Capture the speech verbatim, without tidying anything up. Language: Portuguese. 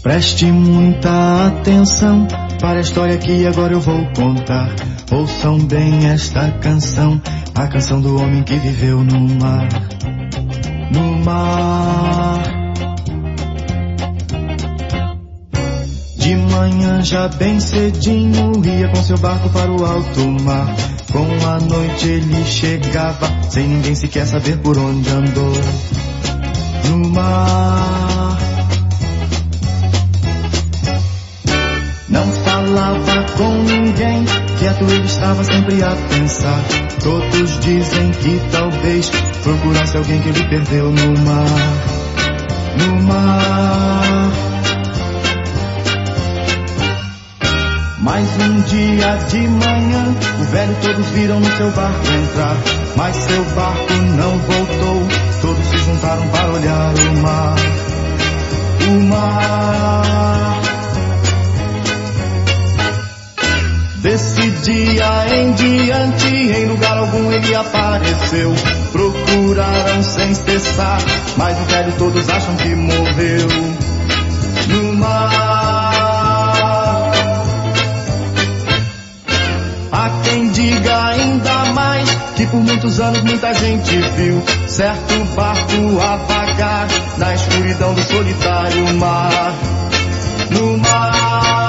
Preste muita atenção para a história que agora eu vou contar. Ouçam bem esta canção, a canção do homem que viveu no mar. No mar. De manhã já bem cedinho ia com seu barco para o alto mar. Com a noite ele chegava sem ninguém sequer saber por onde andou. No mar. Não falava com ninguém, quieto ele estava sempre a pensar. Todos dizem que talvez procurasse alguém que ele perdeu no mar. No mar. Mas um dia de manhã, o velho todos viram no seu barco entrar. Mas seu barco não voltou, todos se juntaram para olhar o mar. O mar. Desse dia em diante, em lugar algum ele apareceu. Procuraram sem cessar, mas o velho todos acham que morreu. No mar. Há quem diga ainda mais que por muitos anos muita gente viu certo barco a vagar na escuridão do solitário mar. No mar.